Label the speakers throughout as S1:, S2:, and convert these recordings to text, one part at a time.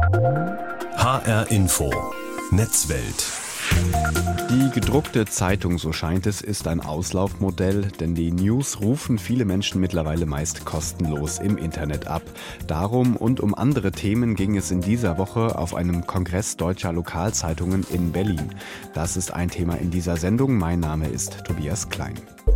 S1: HR Info Netzwelt.
S2: Die gedruckte Zeitung, so scheint es, ist ein Auslaufmodell, denn die News rufen viele Menschen mittlerweile meist kostenlos im Internet ab. Darum und um andere Themen ging es in dieser Woche auf einem Kongress deutscher Lokalzeitungen in Berlin. Das ist ein Thema in dieser Sendung. Mein Name ist Tobias Klein.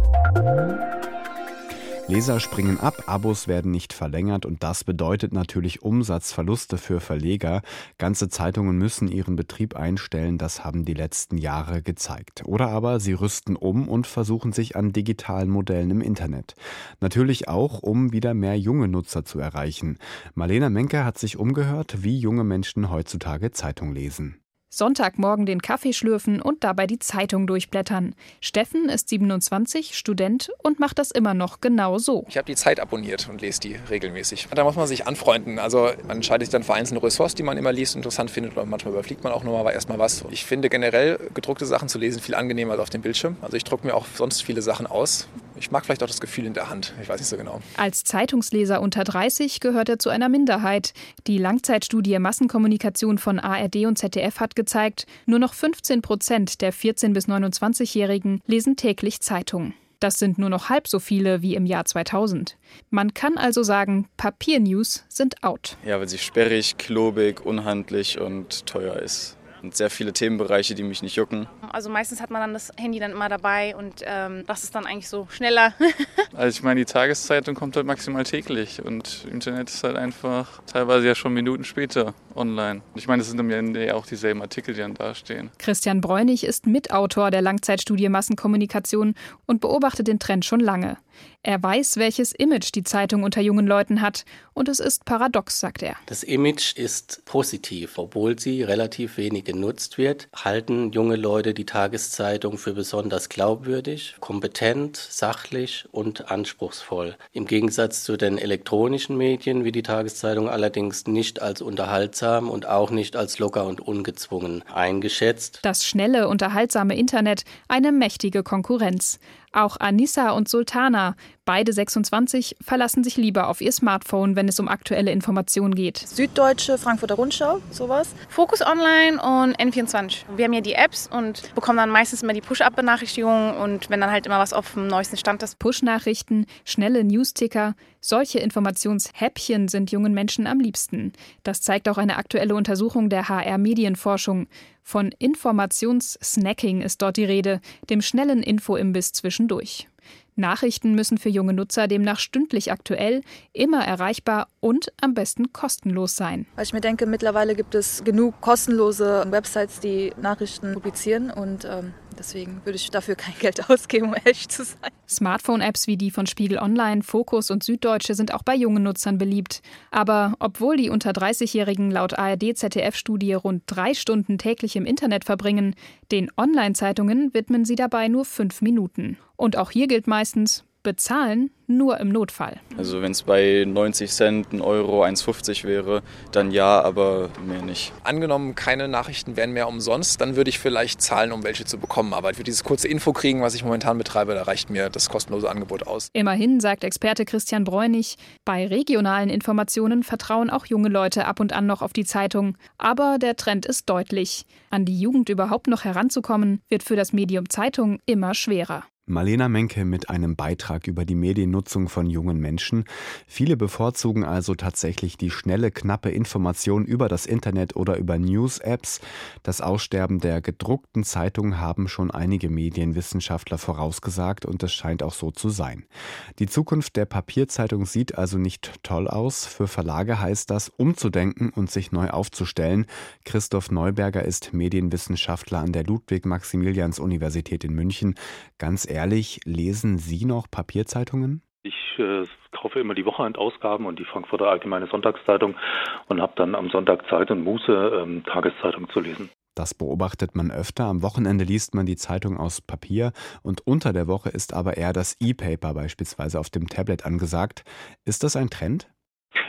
S2: Leser springen ab, Abos werden nicht verlängert und das bedeutet natürlich Umsatzverluste für Verleger. Ganze Zeitungen müssen ihren Betrieb einstellen, das haben die letzten Jahre gezeigt. Oder aber sie rüsten um und versuchen sich an digitalen Modellen im Internet. Natürlich auch, um wieder mehr junge Nutzer zu erreichen. Marlena Menke hat sich umgehört, wie junge Menschen heutzutage Zeitung lesen.
S3: Sonntagmorgen den Kaffee schlürfen und dabei die Zeitung durchblättern. Steffen ist 27, Student und macht das immer noch genau so.
S4: Ich habe die Zeit abonniert und lese die regelmäßig. Da muss man sich anfreunden. Also man entscheidet sich dann für einzelne Ressorts, die man immer liest, interessant findet, oder manchmal überfliegt man auch nur mal erstmal was. Ich finde generell gedruckte Sachen zu lesen viel angenehmer als auf dem Bildschirm. Also ich drucke mir auch sonst viele Sachen aus. Ich mag vielleicht auch das Gefühl in der Hand. Ich weiß nicht so genau.
S3: Als Zeitungsleser unter 30 gehört er zu einer Minderheit. Die Langzeitstudie Massenkommunikation von ARD und ZDF hat gezeigt, nur noch 15% der 14- bis 29-Jährigen lesen täglich Zeitungen. Das sind nur noch halb so viele wie im Jahr 2000. Man kann also sagen, Papiernews sind out.
S5: Ja, weil sie sperrig, klobig, unhandlich und teuer ist. Und sehr viele Themenbereiche, die mich nicht jucken.
S6: Also meistens hat man dann das Handy dann immer dabei und das ist dann eigentlich so schneller.
S7: Also ich meine, die Tageszeitung kommt halt maximal täglich und Internet ist halt einfach teilweise ja schon Minuten später online. Ich meine, das sind am Ende ja auch dieselben Artikel, die dann dastehen.
S3: Christian Bräunig ist Mitautor der Langzeitstudie Massenkommunikation und beobachtet den Trend schon lange. Er weiß, welches Image die Zeitung unter jungen Leuten hat. Und es ist paradox, sagt er.
S8: Das Image ist positiv. Obwohl sie relativ wenig genutzt wird, halten junge Leute die Tageszeitung für besonders glaubwürdig, kompetent, sachlich und anspruchsvoll. Im Gegensatz zu den elektronischen Medien wird die Tageszeitung allerdings nicht als unterhaltsam und auch nicht als locker und ungezwungen eingeschätzt.
S3: Das schnelle, unterhaltsame Internet, eine mächtige Konkurrenz. Auch Anissa und Sultana, beide 26, verlassen sich lieber auf ihr Smartphone, wenn es um aktuelle Informationen geht.
S9: Süddeutsche, Frankfurter Rundschau, sowas.
S6: Focus Online und N24. Wir haben ja die Apps und bekommen dann meistens immer die Push-Up-Benachrichtigungen und wenn dann halt immer was auf dem neuesten Stand ist.
S3: Push-Nachrichten, schnelle Newsticker, solche Informationshäppchen sind jungen Menschen am liebsten. Das zeigt auch eine aktuelle Untersuchung der HR Medienforschung. Von Informationssnacking ist dort die Rede, dem schnellen Info-Imbiss zwischendurch. Nachrichten müssen für junge Nutzer demnach stündlich aktuell, immer erreichbar und am besten kostenlos sein.
S9: Weil ich mir denke, mittlerweile gibt es genug kostenlose Websites, die Nachrichten publizieren und deswegen würde ich dafür kein Geld ausgeben, um ehrlich zu sein.
S3: Smartphone-Apps wie die von Spiegel Online, Focus und Süddeutsche sind auch bei jungen Nutzern beliebt. Aber obwohl die unter 30-Jährigen laut ARD-ZDF-Studie rund 3 Stunden täglich im Internet verbringen, den Online-Zeitungen widmen sie dabei nur 5 Minuten. Und auch hier gilt meistens, bezahlen nur im Notfall.
S5: Also wenn es bei 90 Cent, 1 Euro, 1,50 wäre, dann ja, aber mehr nicht.
S4: Angenommen, keine Nachrichten wären mehr umsonst, dann würde ich vielleicht zahlen, um welche zu bekommen. Aber für dieses kurze Info kriegen, was ich momentan betreibe, da reicht mir das kostenlose Angebot aus.
S3: Immerhin, sagt Experte Christian Bräunig, bei regionalen Informationen vertrauen auch junge Leute ab und an noch auf die Zeitung. Aber der Trend ist deutlich. An die Jugend überhaupt noch heranzukommen, wird für das Medium Zeitung immer schwerer.
S2: Marlena Menke mit einem Beitrag über die Mediennutzung von jungen Menschen. Viele bevorzugen also tatsächlich die schnelle, knappe Information über das Internet oder über News-Apps. Das Aussterben der gedruckten Zeitung haben schon einige Medienwissenschaftler vorausgesagt und es scheint auch so zu sein. Die Zukunft der Papierzeitung sieht also nicht toll aus. Für Verlage heißt das, umzudenken und sich neu aufzustellen. Christoph Neuberger ist Medienwissenschaftler an der Ludwig-Maximilians-Universität in München. Ganz ehrlich, lesen Sie noch Papierzeitungen?
S10: Ich kaufe immer die Wochenendausgaben und die Frankfurter Allgemeine Sonntagszeitung und habe dann am Sonntag Zeit und Muße, Tageszeitung zu lesen.
S2: Das beobachtet man öfter. Am Wochenende liest man die Zeitung aus Papier und unter der Woche ist aber eher das E-Paper beispielsweise auf dem Tablet angesagt. Ist das ein Trend?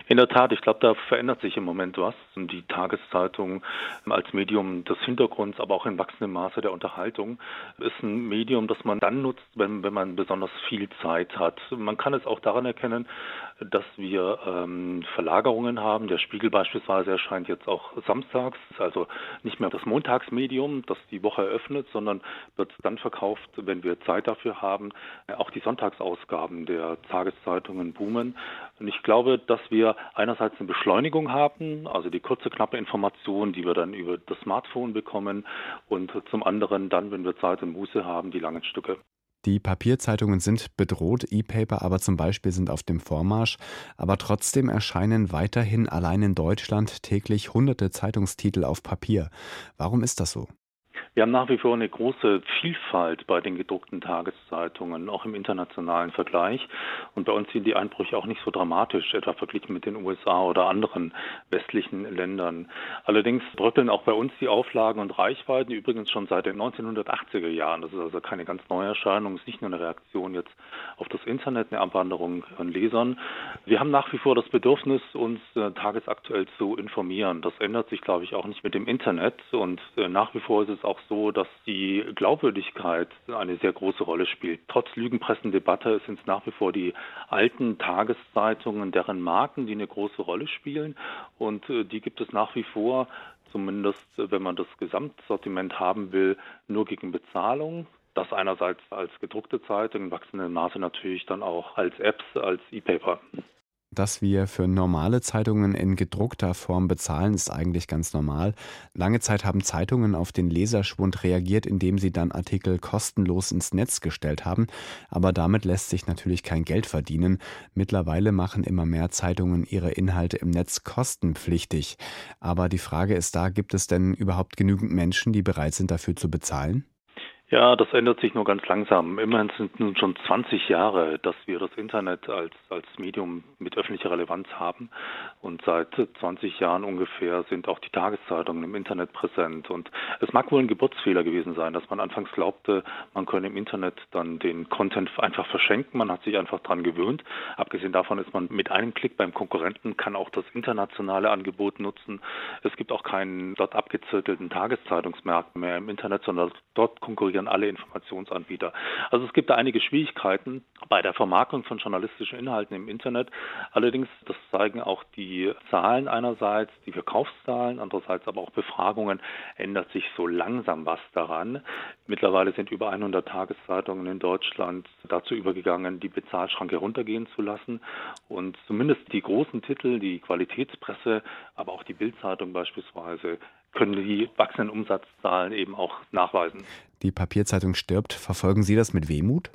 S10: In der Tat, ich glaube, da verändert sich im Moment was. Und die Tageszeitung als Medium des Hintergrunds, aber auch in wachsendem Maße der Unterhaltung, ist ein Medium, das man dann nutzt, wenn man besonders viel Zeit hat. Man kann es auch daran erkennen, dass wir Verlagerungen haben. Der Spiegel beispielsweise erscheint jetzt auch samstags, also nicht mehr das Montagsmedium, das die Woche eröffnet, sondern wird dann verkauft, wenn wir Zeit dafür haben. Auch die Sonntagsausgaben der Tageszeitungen boomen. Und ich glaube, dass wir einerseits eine Beschleunigung haben, also die kurze, knappe Information, die wir dann über das Smartphone bekommen, und zum anderen dann, wenn wir Zeit und Muße haben, die langen Stücke.
S2: Die Papierzeitungen sind bedroht, E-Paper aber zum Beispiel sind auf dem Vormarsch. Aber trotzdem erscheinen weiterhin allein in Deutschland täglich hunderte Zeitungstitel auf Papier. Warum ist das so?
S10: Wir haben nach wie vor eine große Vielfalt bei den gedruckten Tageszeitungen, auch im internationalen Vergleich. Und bei uns sind die Einbrüche auch nicht so dramatisch, etwa verglichen mit den USA oder anderen westlichen Ländern. Allerdings bröckeln auch bei uns die Auflagen und Reichweiten, übrigens schon seit den 1980er Jahren. Das ist also keine ganz neue Erscheinung, es ist nicht nur eine Reaktion jetzt auf das Internet, eine Abwanderung an Lesern. Wir haben nach wie vor das Bedürfnis, uns tagesaktuell zu informieren. Das ändert sich, glaube ich, auch nicht mit dem Internet. Und nach wie vor ist es auch so, dass die Glaubwürdigkeit eine sehr große Rolle spielt. Trotz Lügenpressendebatte sind es nach wie vor die alten Tageszeitungen, deren Marken, die eine große Rolle spielen. Und die gibt es nach wie vor, zumindest wenn man das Gesamtsortiment haben will, nur gegen Bezahlung. Das einerseits als gedruckte Zeitung, in wachsendem Maße natürlich dann auch als Apps, als E-Paper.
S2: Dass wir für normale Zeitungen in gedruckter Form bezahlen, ist eigentlich ganz normal. Lange Zeit haben Zeitungen auf den Leserschwund reagiert, indem sie dann Artikel kostenlos ins Netz gestellt haben. Aber damit lässt sich natürlich kein Geld verdienen. Mittlerweile machen immer mehr Zeitungen ihre Inhalte im Netz kostenpflichtig. Aber die Frage ist da, gibt es denn überhaupt genügend Menschen, die bereit sind, dafür zu bezahlen?
S10: Ja, das ändert sich nur ganz langsam. Immerhin sind nun schon 20 Jahre, dass wir das Internet als Medium mit öffentlicher Relevanz haben. Und seit 20 Jahren ungefähr sind auch die Tageszeitungen im Internet präsent. Und es mag wohl ein Geburtsfehler gewesen sein, dass man anfangs glaubte, man könne im Internet dann den Content einfach verschenken. Man hat sich einfach dran gewöhnt. Abgesehen davon ist man mit einem Klick beim Konkurrenten, kann auch das internationale Angebot nutzen. Es gibt auch keinen dort abgezirkelten Tageszeitungsmarkt mehr im Internet, sondern dort konkurrieren alle Informationsanbieter. Also es gibt da einige Schwierigkeiten bei der Vermarktung von journalistischen Inhalten im Internet. Allerdings, das zeigen auch die Zahlen einerseits, die Verkaufszahlen, andererseits aber auch Befragungen, ändert sich so langsam was daran. Mittlerweile sind über 100 Tageszeitungen in Deutschland dazu übergegangen, die Bezahlschranke runtergehen zu lassen. Und zumindest die großen Titel, die Qualitätspresse, aber auch die Bild-Zeitung beispielsweise, können die wachsenden Umsatzzahlen eben auch nachweisen.
S2: Die Papierzeitung stirbt. Verfolgen Sie das mit Wehmut?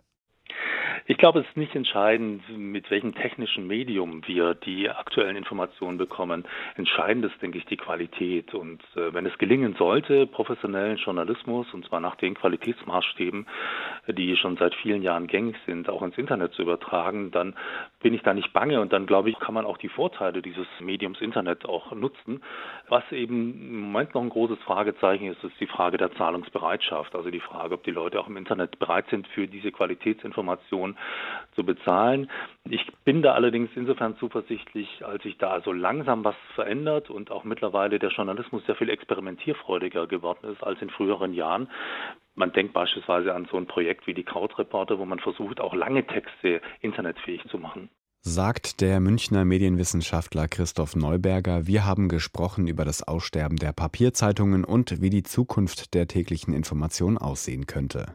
S10: Ich glaube, es ist nicht entscheidend, mit welchem technischen Medium wir die aktuellen Informationen bekommen. Entscheidend ist, denke ich, die Qualität. Und wenn es gelingen sollte, professionellen Journalismus, und zwar nach den Qualitätsmaßstäben, die schon seit vielen Jahren gängig sind, auch ins Internet zu übertragen, dann bin ich da nicht bange. Und dann, glaube ich, kann man auch die Vorteile dieses Mediums Internet auch nutzen. Was eben im Moment noch ein großes Fragezeichen ist, ist die Frage der Zahlungsbereitschaft. Also die Frage, ob die Leute auch im Internet bereit sind, für diese Qualitätsinformation zu bezahlen. Ich bin da allerdings insofern zuversichtlich, als sich da so langsam was verändert und auch mittlerweile der Journalismus sehr viel experimentierfreudiger geworden ist als in früheren Jahren. Man denkt beispielsweise an so ein Projekt wie die Krautreporter, wo man versucht, auch lange Texte internetfähig zu machen.
S2: Sagt der Münchner Medienwissenschaftler Christoph Neuberger. Wir haben gesprochen über das Aussterben der Papierzeitungen und wie die Zukunft der täglichen Information aussehen könnte.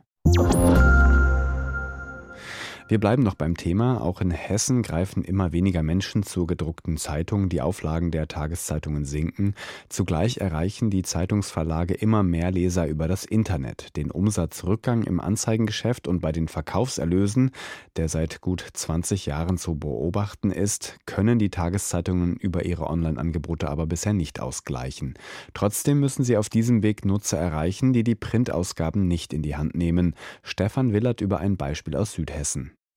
S2: Wir bleiben noch beim Thema. Auch in Hessen greifen immer weniger Menschen zur gedruckten Zeitung. Die Auflagen der Tageszeitungen sinken. Zugleich erreichen die Zeitungsverlage immer mehr Leser über das Internet. Den Umsatzrückgang im Anzeigengeschäft und bei den Verkaufserlösen, der seit gut 20 Jahren zu beobachten ist, können die Tageszeitungen über ihre Online-Angebote aber bisher nicht ausgleichen. Trotzdem müssen sie auf diesem Weg Nutzer erreichen, die die Printausgaben nicht in die Hand nehmen. Stefan Willert über ein Beispiel aus Südhessen.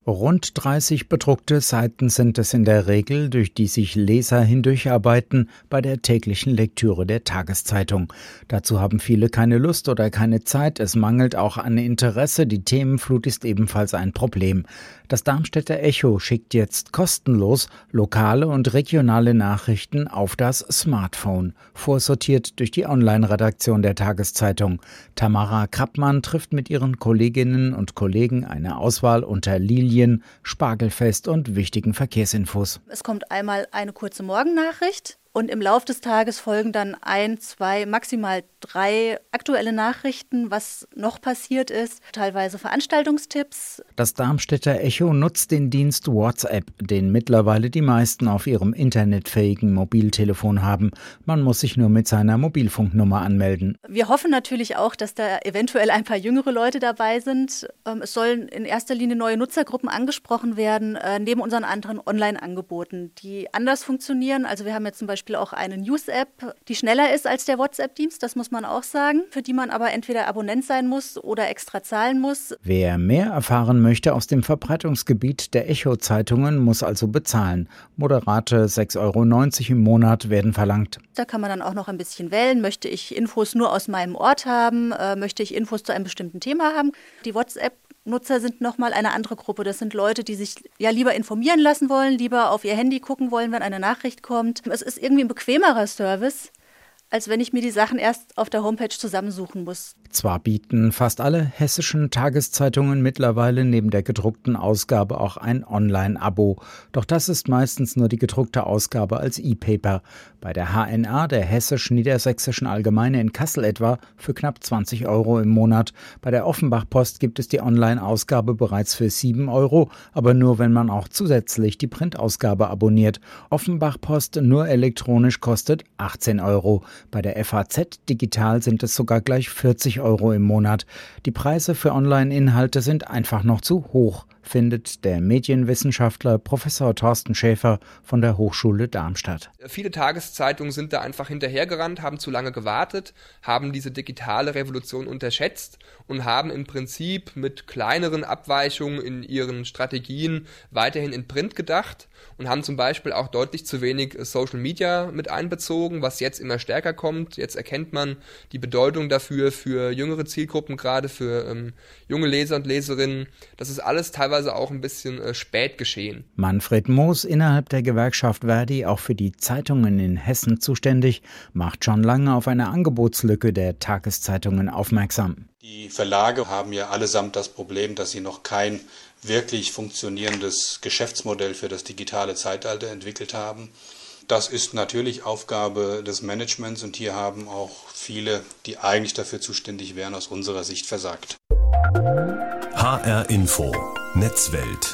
S11: Rund 30 bedruckte Seiten sind es in der Regel, durch die sich Leser hindurcharbeiten bei der täglichen Lektüre der Tageszeitung. Dazu haben viele keine Lust oder keine Zeit. Es mangelt auch an Interesse. Die Themenflut ist ebenfalls ein Problem. Das Darmstädter Echo schickt jetzt kostenlos lokale und regionale Nachrichten auf das Smartphone, vorsortiert durch die Online-Redaktion der Tageszeitung. Tamara Krappmann trifft mit ihren Kolleginnen und Kollegen eine Auswahl unter Lilien, Spargelfest und wichtigen Verkehrsinfos.
S12: Es kommt einmal eine kurze Morgennachricht und im Lauf des Tages folgen dann 1, 2, maximal 3 aktuelle Nachrichten, was noch passiert ist, teilweise Veranstaltungstipps.
S11: Das Darmstädter Echo nutzt den Dienst WhatsApp, den mittlerweile die meisten auf ihrem internetfähigen Mobiltelefon haben. Man muss sich nur mit seiner Mobilfunknummer anmelden.
S12: Wir hoffen natürlich auch, dass da eventuell ein paar jüngere Leute dabei sind. Es sollen in erster Linie neue Nutzergruppen angesprochen werden, neben unseren anderen Online-Angeboten, die anders funktionieren. Also wir haben jetzt zum Beispiel auch eine News-App, die schneller ist als der WhatsApp-Dienst, das muss man auch sagen, für die man aber entweder Abonnent sein muss oder extra zahlen muss.
S11: Wer mehr erfahren möchte aus dem Verbreitungsgebiet der Echo-Zeitungen, muss also bezahlen. Moderate 6,90 € im Monat werden verlangt.
S12: Da kann man dann auch noch ein bisschen wählen. Möchte ich Infos nur aus meinem Ort haben? Möchte ich Infos zu einem bestimmten Thema haben? Die WhatsApp-Nutzer sind nochmal eine andere Gruppe. Das sind Leute, die sich ja lieber informieren lassen wollen, lieber auf ihr Handy gucken wollen, wenn eine Nachricht kommt. Es ist irgendwie ein bequemerer Service, als wenn ich mir die Sachen erst auf der Homepage zusammensuchen muss.
S11: Zwar bieten fast alle hessischen Tageszeitungen mittlerweile neben der gedruckten Ausgabe auch ein Online-Abo. Doch das ist meistens nur die gedruckte Ausgabe als E-Paper. Bei der HNA, der Hessisch-Niedersächsischen Allgemeine in Kassel etwa, für knapp 20 € im Monat. Bei der Offenbach-Post gibt es die Online-Ausgabe bereits für 7 €, aber nur, wenn man auch zusätzlich die Printausgabe abonniert. Offenbach-Post nur elektronisch kostet 18 €. Bei der FAZ Digital sind es sogar gleich 40 € im Monat. Die Preise für Online-Inhalte sind einfach noch zu hoch, findet der Medienwissenschaftler Professor Thorsten Schäfer von der Hochschule Darmstadt.
S13: Viele Tageszeitungen sind da einfach hinterhergerannt, haben zu lange gewartet, haben diese digitale Revolution unterschätzt und haben im Prinzip mit kleineren Abweichungen in ihren Strategien weiterhin in Print gedacht und haben zum Beispiel auch deutlich zu wenig Social Media mit einbezogen, was jetzt immer stärker kommt. Jetzt erkennt man die Bedeutung dafür für jüngere Zielgruppen, gerade für junge Leser und Leserinnen. Das ist alles teilweise auch ein bisschen spät geschehen.
S11: Manfred Moos, innerhalb der Gewerkschaft Verdi auch für die Zeitungen in Hessen zuständig, macht schon lange auf eine Angebotslücke der Tageszeitungen aufmerksam.
S14: Die Verlage haben ja allesamt das Problem, dass sie noch kein wirklich funktionierendes Geschäftsmodell für das digitale Zeitalter entwickelt haben. Das ist natürlich Aufgabe des Managements und hier haben auch viele, die eigentlich dafür zuständig wären, aus unserer Sicht versagt.
S1: HR Info Netzwelt.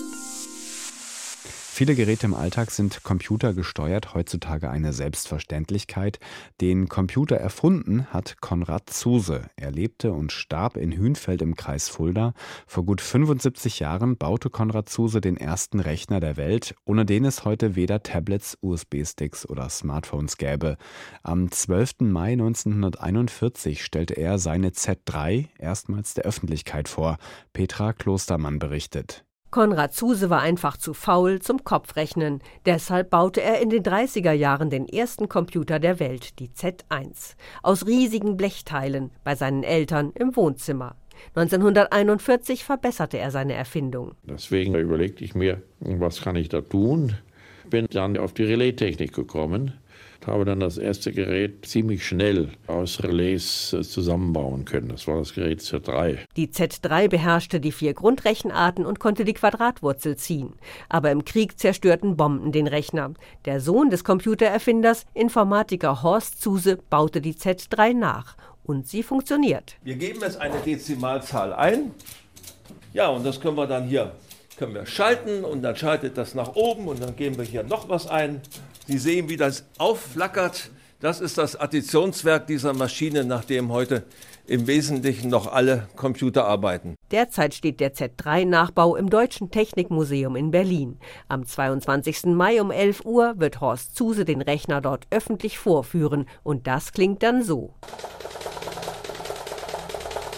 S2: Viele Geräte im Alltag sind computergesteuert, heutzutage eine Selbstverständlichkeit. Den Computer erfunden hat Konrad Zuse. Er lebte und starb in Hünfeld im Kreis Fulda. Vor gut 75 Jahren baute Konrad Zuse den ersten Rechner der Welt, ohne den es heute weder Tablets, USB-Sticks oder Smartphones gäbe. Am 12. Mai 1941 stellte er seine Z3 erstmals der Öffentlichkeit vor. Petra Klostermann berichtet.
S15: Konrad Zuse war einfach zu faul zum Kopfrechnen. Deshalb baute er in den 30er Jahren den ersten Computer der Welt, die Z1, aus riesigen Blechteilen bei seinen Eltern im Wohnzimmer. 1941 verbesserte er seine Erfindung.
S16: Deswegen überlegte ich mir, was kann ich da tun? Bin dann auf die Relaistechnik gekommen. Habe dann das erste Gerät ziemlich schnell aus Relais zusammenbauen können. Das war das Gerät Z3.
S15: Die Z3 beherrschte die 4 Grundrechenarten und konnte die Quadratwurzel ziehen. Aber im Krieg zerstörten Bomben den Rechner. Der Sohn des Computererfinders, Informatiker Horst Zuse, baute die Z3 nach. Und sie funktioniert.
S17: Wir geben jetzt eine Dezimalzahl ein. Ja, und das können wir dann hier schalten und dann schaltet das nach oben und dann geben wir hier noch was ein. Sie sehen, wie das aufflackert. Das ist das Additionswerk dieser Maschine, nach dem heute im Wesentlichen noch alle Computer arbeiten.
S15: Derzeit steht der Z3-Nachbau im Deutschen Technikmuseum in Berlin. Am 22. Mai um 11 Uhr wird Horst Zuse den Rechner dort öffentlich vorführen. Und das klingt dann so.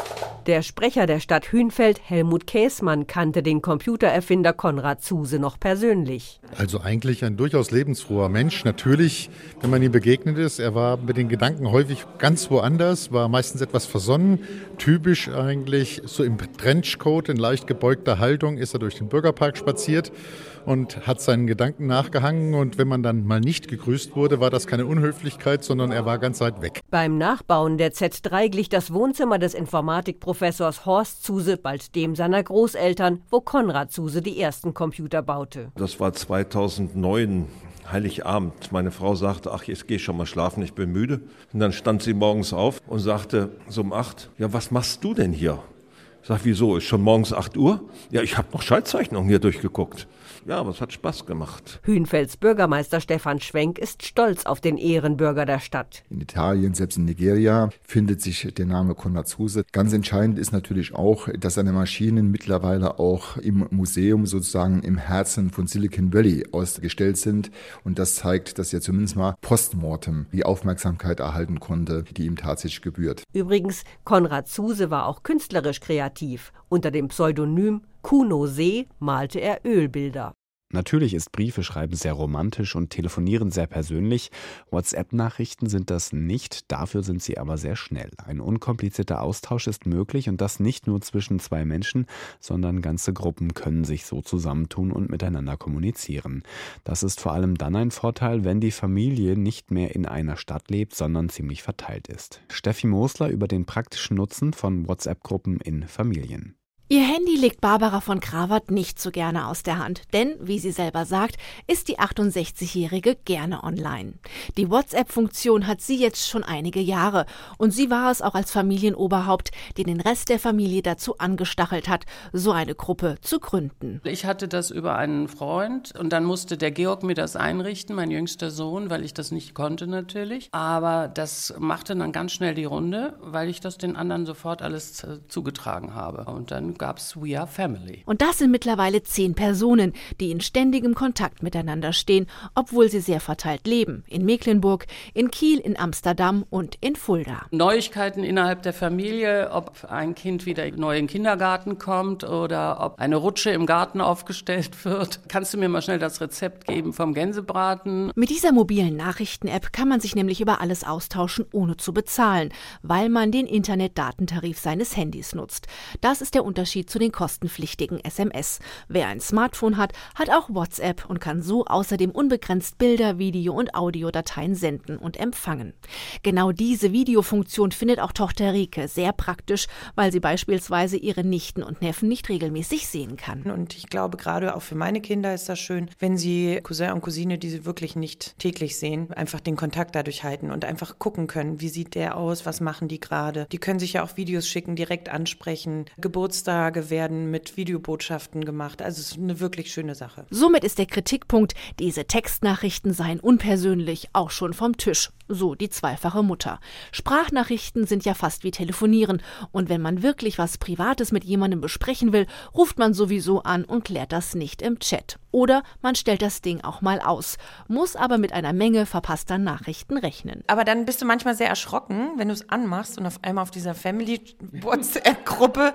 S15: Der Sprecher der Stadt Hünfeld, Helmut Käßmann, kannte den Computererfinder Konrad Zuse noch persönlich.
S18: Also eigentlich ein durchaus lebensfroher Mensch. Natürlich, wenn man ihm begegnet ist, er war mit den Gedanken häufig ganz woanders, war meistens etwas versonnen. Typisch eigentlich so im Trenchcoat, in leicht gebeugter Haltung ist er durch den Bürgerpark spaziert und hat seinen Gedanken nachgehangen. Und wenn man dann mal nicht gegrüßt wurde, war das keine Unhöflichkeit, sondern er war ganz weit weg.
S15: Beim Nachbauen der Z3 glich das Wohnzimmer des Informatikprofessors Horst Zuse bald dem seiner Großeltern, wo Konrad Zuse die ersten Computer baute.
S17: Das war 2009. Heiligabend. Meine Frau sagte, ach, jetzt geh schon mal schlafen, ich bin müde. Und dann stand sie morgens auf und sagte so um 8, ja, was machst du denn hier? Ich sag, wieso, ist schon morgens 8 Uhr? Ja, ich habe noch Schreibzeichnungen hier durchgeguckt. Ja, aber es hat Spaß gemacht.
S15: Hünfelds Bürgermeister Stefan Schwenk ist stolz auf den Ehrenbürger der Stadt.
S19: In Italien, selbst in Nigeria, findet sich der Name Konrad Zuse. Ganz entscheidend ist natürlich auch, dass seine Maschinen mittlerweile auch im Museum, sozusagen im Herzen von Silicon Valley ausgestellt sind. Und das zeigt, dass er zumindest mal postmortem die Aufmerksamkeit erhalten konnte, die ihm tatsächlich gebührt.
S15: Übrigens, Konrad Zuse war auch künstlerisch kreativ. Unter dem Pseudonym Kuno See malte er Ölbilder.
S2: Natürlich ist Briefeschreiben sehr romantisch und Telefonieren sehr persönlich. WhatsApp-Nachrichten sind das nicht, dafür sind sie aber sehr schnell. Ein unkomplizierter Austausch ist möglich und das nicht nur zwischen zwei Menschen, sondern ganze Gruppen können sich so zusammentun und miteinander kommunizieren. Das ist vor allem dann ein Vorteil, wenn die Familie nicht mehr in einer Stadt lebt, sondern ziemlich verteilt ist. Steffi Mosler über den praktischen Nutzen von WhatsApp-Gruppen in Familien.
S20: Ihr Handy legt Barbara von Krawert nicht so gerne aus der Hand, denn, wie sie selber sagt, ist die 68-Jährige gerne online. Die WhatsApp-Funktion hat sie jetzt schon einige Jahre und sie war es auch als Familienoberhaupt, die den Rest der Familie dazu angestachelt hat, so eine Gruppe zu gründen.
S21: Ich hatte das über einen Freund und dann musste der Georg mir das einrichten, mein jüngster Sohn, weil ich das nicht konnte natürlich. Aber das machte dann ganz schnell die Runde, weil ich das den anderen sofort alles zugetragen habe. Und dann gab's We Are Family.
S20: Und das sind mittlerweile 10 Personen, die in ständigem Kontakt miteinander stehen, obwohl sie sehr verteilt leben. In Mecklenburg, in Kiel, in Amsterdam und in Fulda.
S21: Neuigkeiten innerhalb der Familie, ob ein Kind wieder neu in den Kindergarten kommt oder ob eine Rutsche im Garten aufgestellt wird. Kannst du mir mal schnell das Rezept geben vom Gänsebraten?
S20: Mit dieser mobilen Nachrichten-App kann man sich nämlich über alles austauschen, ohne zu bezahlen, weil man den Internetdatentarif seines Handys nutzt. Das ist der Unterschied zu den kostenpflichtigen SMS. Wer ein Smartphone hat, hat auch WhatsApp und kann so außerdem unbegrenzt Bilder, Video- und Audiodateien senden und empfangen. Genau diese Videofunktion findet auch Tochter Rike sehr praktisch, weil sie beispielsweise ihre Nichten und Neffen nicht regelmäßig sehen kann.
S22: Und ich glaube, gerade auch für meine Kinder ist das schön, wenn sie Cousin und Cousine, die sie wirklich nicht täglich sehen, einfach den Kontakt dadurch halten und einfach gucken können, wie sieht der aus, was machen die gerade. Die können sich ja auch Videos schicken, direkt ansprechen, Geburtstage werden mit Videobotschaften gemacht. Also es ist eine wirklich schöne Sache.
S20: Somit ist der Kritikpunkt, diese Textnachrichten seien unpersönlich, auch schon vom Tisch. So die zweifache Mutter. Sprachnachrichten sind ja fast wie Telefonieren. Und wenn man wirklich was Privates mit jemandem besprechen will, ruft man sowieso an und klärt das nicht im Chat. Oder man stellt das Ding auch mal aus, muss aber mit einer Menge verpasster Nachrichten rechnen.
S22: Aber dann bist du manchmal sehr erschrocken, wenn du es anmachst und auf einmal auf dieser Family-WhatsApp-Gruppe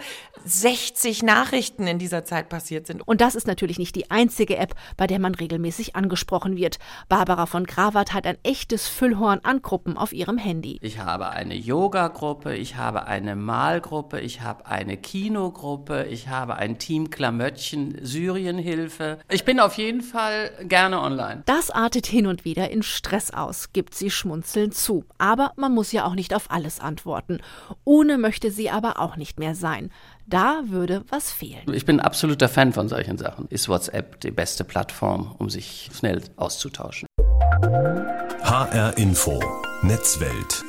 S22: 60 Nachrichten in dieser Zeit passiert sind.
S20: Und das ist natürlich nicht die einzige App, bei der man regelmäßig angesprochen wird. Barbara von Krawert hat ein echtes Füllhorn an Gruppen auf ihrem Handy.
S21: Ich habe eine Yoga-Gruppe, ich habe eine Malgruppe, ich habe eine Kinogruppe, ich habe ein Team Klamöttchen, Syrienhilfe. Ich bin auf jeden Fall gerne online.
S20: Das artet hin und wieder in Stress aus, gibt sie schmunzelnd zu. Aber man muss ja auch nicht auf alles antworten. Ohne möchte sie aber auch nicht mehr sein. Da würde was fehlen.
S21: Ich bin ein absoluter Fan von solchen Sachen. Ist WhatsApp die beste Plattform, um sich schnell auszutauschen?
S1: HR Info, Netzwelt.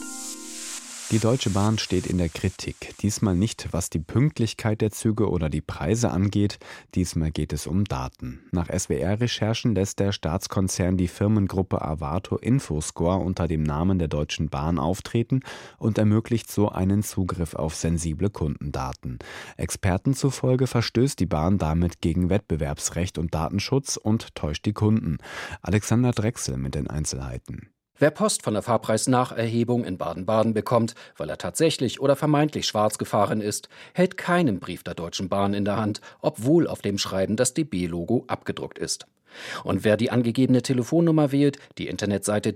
S2: Die Deutsche Bahn steht in der Kritik. Diesmal nicht, was die Pünktlichkeit der Züge oder die Preise angeht. Diesmal geht es um Daten. Nach SWR-Recherchen lässt der Staatskonzern die Firmengruppe Arvato Infoscore unter dem Namen der Deutschen Bahn auftreten und ermöglicht so einen Zugriff auf sensible Kundendaten. Experten zufolge verstößt die Bahn damit gegen Wettbewerbsrecht und Datenschutz und täuscht die Kunden. Alexander Drechsel mit den Einzelheiten.
S7: Wer Post von der Fahrpreisnacherhebung in Baden-Baden bekommt, weil er tatsächlich oder vermeintlich schwarz gefahren ist, hält keinen Brief der Deutschen Bahn in der Hand, obwohl auf dem Schreiben das DB-Logo abgedruckt ist. Und wer die angegebene Telefonnummer wählt, die Internetseite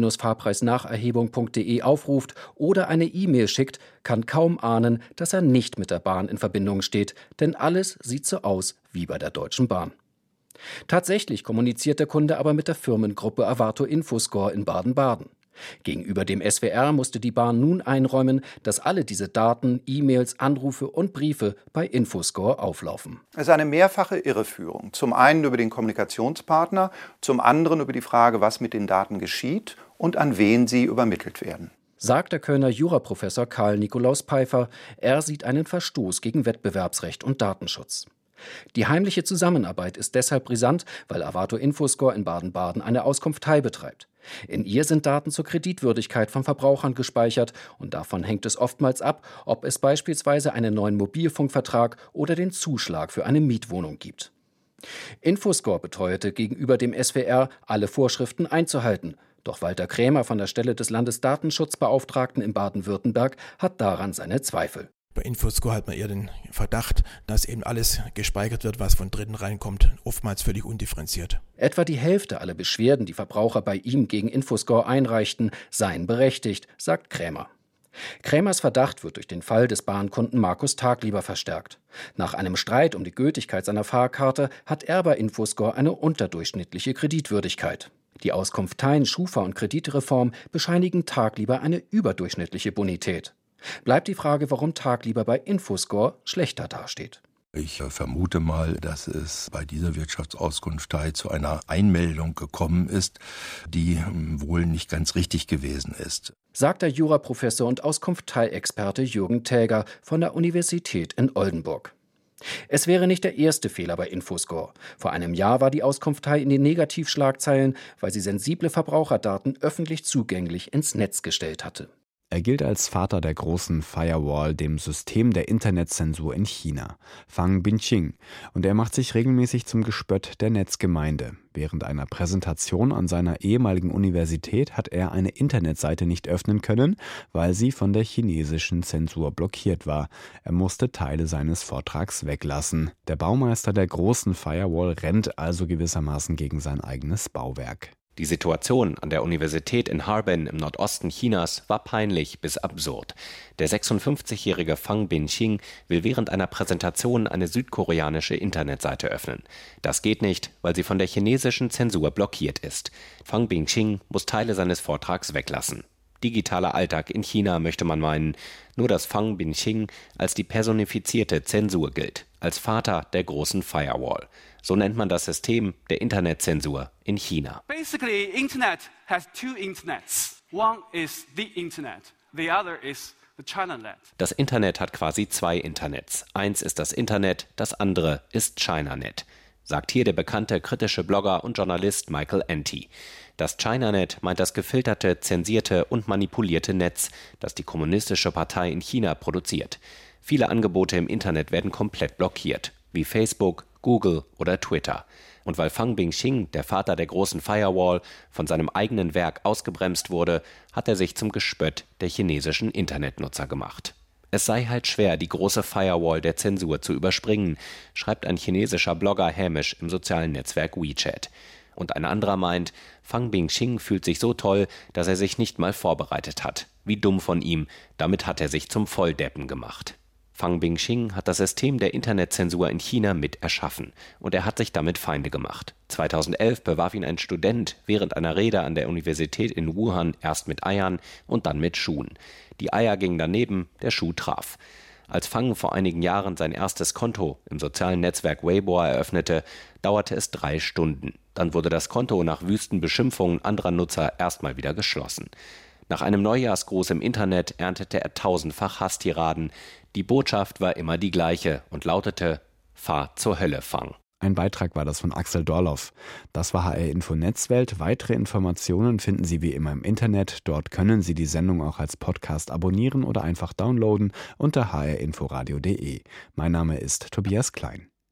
S7: db-fahrpreisnacherhebung.de aufruft oder eine E-Mail schickt, kann kaum ahnen, dass er nicht mit der Bahn in Verbindung steht, denn alles sieht so aus wie bei der Deutschen Bahn. Tatsächlich kommuniziert der Kunde aber mit der Firmengruppe Arvato Infoscore in Baden-Baden. Gegenüber dem SWR musste die Bahn nun einräumen, dass alle diese Daten, E-Mails, Anrufe und Briefe bei Infoscore auflaufen.
S8: Es ist eine mehrfache Irreführung. Zum einen über den Kommunikationspartner, zum anderen über die Frage, was mit den Daten geschieht und an wen sie übermittelt werden.
S7: Sagt der Kölner Juraprofessor Karl Nikolaus Peifer, er sieht einen Verstoß gegen Wettbewerbsrecht und Datenschutz. Die heimliche Zusammenarbeit ist deshalb brisant, weil Arvato Infoscore in Baden-Baden eine Auskunftei betreibt. In ihr sind Daten zur Kreditwürdigkeit von Verbrauchern gespeichert und davon hängt es oftmals ab, ob es beispielsweise einen neuen Mobilfunkvertrag oder den Zuschlag für eine Mietwohnung gibt. Infoscore beteuerte gegenüber dem SWR, alle Vorschriften einzuhalten. Doch Walter Krämer von der Stelle des Landesdatenschutzbeauftragten in Baden-Württemberg hat daran seine Zweifel.
S23: Bei Infoscore hat man eher den Verdacht, dass eben alles gespeichert wird, was von Dritten reinkommt, oftmals völlig undifferenziert.
S7: Etwa die Hälfte aller Beschwerden, die Verbraucher bei ihm gegen Infoscore einreichten, seien berechtigt, sagt Krämer. Krämers Verdacht wird durch den Fall des Bahnkunden Markus Taglieber verstärkt. Nach einem Streit um die Gültigkeit seiner Fahrkarte hat er bei Infoscore eine unterdurchschnittliche Kreditwürdigkeit. Die Auskunfteien Schufa und Kreditreform bescheinigen Taglieber eine überdurchschnittliche Bonität. Bleibt die Frage, warum Taglieber bei Infoscore schlechter dasteht.
S24: Ich vermute mal, dass es bei dieser Wirtschaftsauskunftei zu einer Einmeldung gekommen ist, die wohl nicht ganz richtig gewesen ist.
S7: Sagt der Juraprofessor und Auskunftei-Experte Jürgen Täger von der Universität in Oldenburg. Es wäre nicht der erste Fehler bei Infoscore. Vor einem Jahr war die Auskunftei in den Negativschlagzeilen, weil sie sensible Verbraucherdaten öffentlich zugänglich ins Netz gestellt hatte.
S2: Er gilt als Vater der großen Firewall, dem System der Internetzensur in China, Fang Binqing, und er macht sich regelmäßig zum Gespött der Netzgemeinde. Während einer Präsentation an seiner ehemaligen Universität hat er eine Internetseite nicht öffnen können, weil sie von der chinesischen Zensur blockiert war. Er musste Teile seines Vortrags weglassen. Der Baumeister der großen Firewall rennt also gewissermaßen gegen sein eigenes Bauwerk.
S25: Die Situation an der Universität in Harbin im Nordosten Chinas war peinlich bis absurd. Der 56-jährige Fang Binqing will während einer Präsentation eine südkoreanische Internetseite öffnen. Das geht nicht, weil sie von der chinesischen Zensur blockiert ist. Fang Binqing muss Teile seines Vortrags weglassen. Digitaler Alltag in China, möchte man meinen, nur dass Fang Binqing als die personifizierte Zensur gilt, als Vater der großen Firewall. So nennt man das System der Internetzensur in China.
S26: Basically, Internet has two internets. One is the Internet, the other is the ChinaNet.
S25: Das Internet hat quasi zwei Internets. Eins ist das Internet, das andere ist ChinaNet, sagt hier der bekannte kritische Blogger und Journalist Michael Enty. Das ChinaNet meint das gefilterte, zensierte und manipulierte Netz, das die Kommunistische Partei in China produziert. Viele Angebote im Internet werden komplett blockiert, wie Facebook, Google oder Twitter. Und weil Fang Binqing, der Vater der großen Firewall, von seinem eigenen Werk ausgebremst wurde, hat er sich zum Gespött der chinesischen Internetnutzer gemacht. Es sei halt schwer, die große Firewall der Zensur zu überspringen, schreibt ein chinesischer Blogger hämisch im sozialen Netzwerk WeChat. Und ein anderer meint, Fang Binqing fühlt sich so toll, dass er sich nicht mal vorbereitet hat. Wie dumm von ihm, damit hat er sich zum Volldeppen gemacht. Fang Binqing hat das System der Internetzensur in China mit erschaffen und er hat sich damit Feinde gemacht. 2011 bewarf ihn ein Student während einer Rede an der Universität in Wuhan erst mit Eiern und dann mit Schuhen. Die Eier gingen daneben, der Schuh traf. Als Fang vor einigen Jahren sein erstes Konto im sozialen Netzwerk Weibo eröffnete, dauerte es 3 Stunden. Dann wurde das Konto nach wüsten Beschimpfungen anderer Nutzer erstmal wieder geschlossen. Nach einem Neujahrsgruß im Internet erntete er 1000-fach Hasstiraden. Die Botschaft war immer die gleiche und lautete: Fahr zur Hölle, Fang.
S2: Ein Beitrag war das von Axel Dorloff. Das war HR Info Netzwelt. Weitere Informationen finden Sie wie immer im Internet. Dort können Sie die Sendung auch als Podcast abonnieren oder einfach downloaden unter hrinforadio.de. Mein Name ist Tobias Klein.